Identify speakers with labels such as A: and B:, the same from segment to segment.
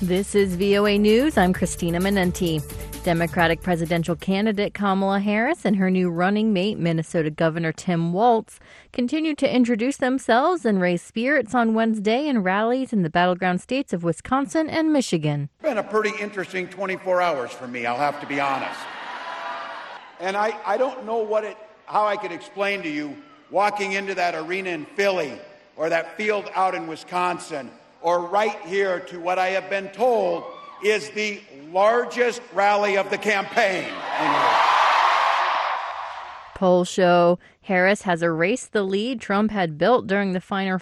A: This is VOA News. I'm Christina Menenti. Democratic presidential candidate Kamala Harris and her new running mate, Minnesota Governor Tim Walz, continued to introduce themselves and raise spirits on Wednesday in rallies in the battleground states of Wisconsin and Michigan.
B: It's been a pretty interesting 24 hours for me, I'll have to be honest. And I don't know how I could explain to you walking into that arena in Philly or that field out in Wisconsin or right here to what I have been told is the largest rally of the campaign.
A: Polls show Harris has erased the lead Trump had built during the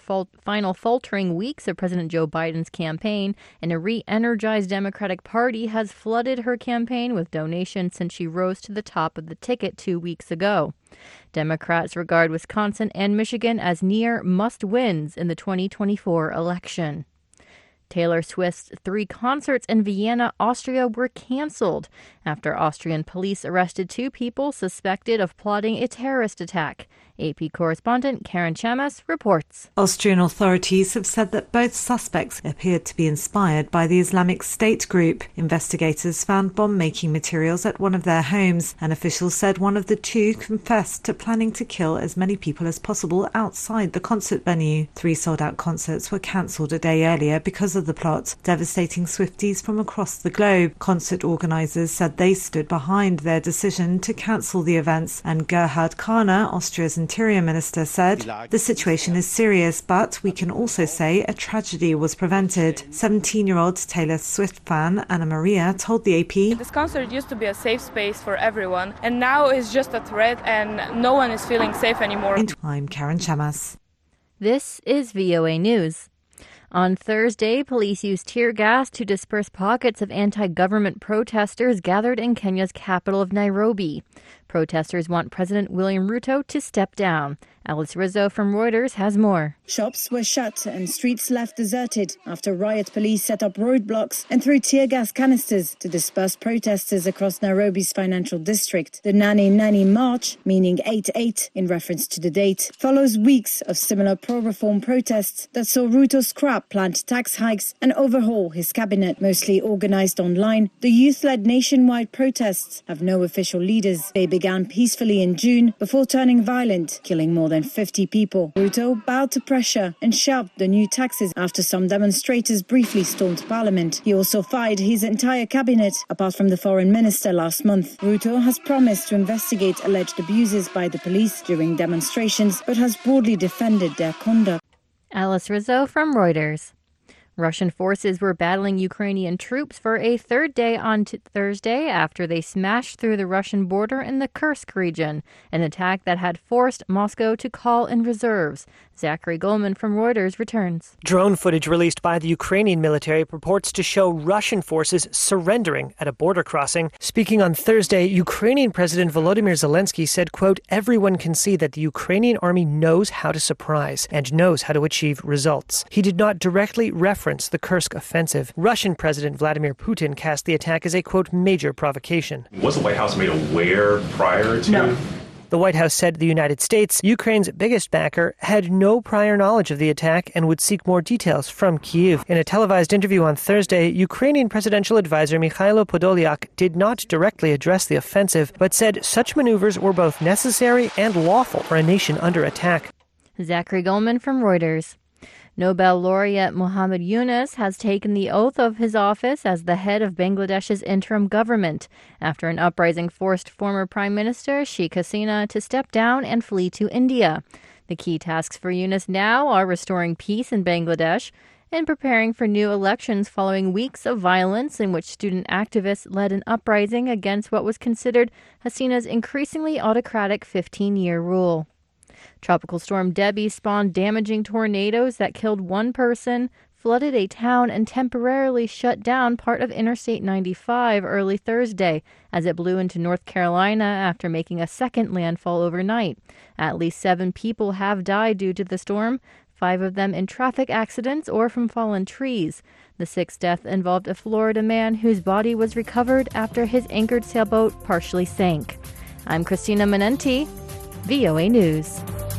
A: final faltering weeks of President Joe Biden's campaign, and a re-energized Democratic Party has flooded her campaign with donations since she rose to the top of the ticket 2 weeks ago. Democrats regard Wisconsin and Michigan as near must-wins in the 2024 election. Taylor Swift's 3 concerts in Vienna, Austria were canceled after Austrian police arrested 2 people suspected of plotting a terrorist attack. AP correspondent Karen Chamas reports.
C: Austrian authorities have said that both suspects appeared to be inspired by the Islamic State group. Investigators found bomb-making materials at one of their homes, and officials said one of the 2 confessed to planning to kill as many people as possible outside the concert venue. 3 sold-out concerts were cancelled a day earlier because of the plot, devastating Swifties from across the globe. Concert organisers said they stood behind their decision to cancel the events, and Gerhard Kahner, Austria's Interior Minister, said, "The situation is serious, but we can also say a tragedy was prevented." 17-year-old Taylor Swift fan Anna Maria told the AP,
D: "This concert used to be a safe space for everyone, and now it's just a threat and no one is feeling safe anymore."
C: I'm Karen Chamas.
A: This is VOA News. On Thursday, police used tear gas to disperse pockets of anti-government protesters gathered in Kenya's capital of Nairobi. Protesters want President William Ruto to step down. Alice Rizzo from Reuters has more.
E: Shops were shut and streets left deserted after riot police set up roadblocks and threw tear gas canisters to disperse protesters across Nairobi's financial district. The Nani Nani March, meaning 8/8 in reference to the date, follows weeks of similar pro-reform protests that saw Ruto scrap planned tax hikes and overhaul his cabinet. Mostly organized online, the youth-led nationwide protests have no official leaders. They began peacefully in June before turning violent, killing more than 50 people. Ruto bowed to pressure and shelved the new taxes after some demonstrators briefly stormed parliament. He also fired his entire cabinet, apart from the foreign minister last month. Ruto has promised to investigate alleged abuses by the police during demonstrations, but has broadly defended their conduct.
A: Alice Rizzo from Reuters. Russian forces were battling Ukrainian troops for a third day on Thursday after they smashed through the Russian border in the Kursk region, an attack that had forced Moscow to call in reserves. Zachary Goldman from Reuters returns.
F: Drone footage released by the Ukrainian military purports to show Russian forces surrendering at a border crossing. Speaking on Thursday, Ukrainian President Volodymyr Zelensky said, quote, "Everyone can see that the Ukrainian army knows how to surprise and knows how to achieve results." He did not directly reference the Kursk offensive. Russian President Vladimir Putin cast the attack as a, quote, "major provocation."
G: Was the White House made aware prior to?
F: No. The White House said the United States, Ukraine's biggest backer, had no prior knowledge of the attack and would seek more details from Kyiv. In a televised interview on Thursday, Ukrainian presidential advisor Mikhailo Podolyak did not directly address the offensive, but said such maneuvers were both necessary and lawful for a nation under attack.
A: Zachary Goldman from Reuters. Nobel laureate Muhammad Yunus has taken the oath of his office as the head of Bangladesh's interim government after an uprising forced former Prime Minister Sheikh Hasina to step down and flee to India. The key tasks for Yunus now are restoring peace in Bangladesh and preparing for new elections following weeks of violence in which student activists led an uprising against what was considered Hasina's increasingly autocratic 15-year rule. Tropical storm Debbie spawned damaging tornadoes that killed 1 person, flooded a town, and temporarily shut down part of Interstate 95 early Thursday as it blew into North Carolina after making a second landfall overnight. At least 7 people have died due to the storm, 5 of them in traffic accidents or from fallen trees. The 6th death involved a Florida man whose body was recovered after his anchored sailboat partially sank. I'm Christina Menenti, VOA News.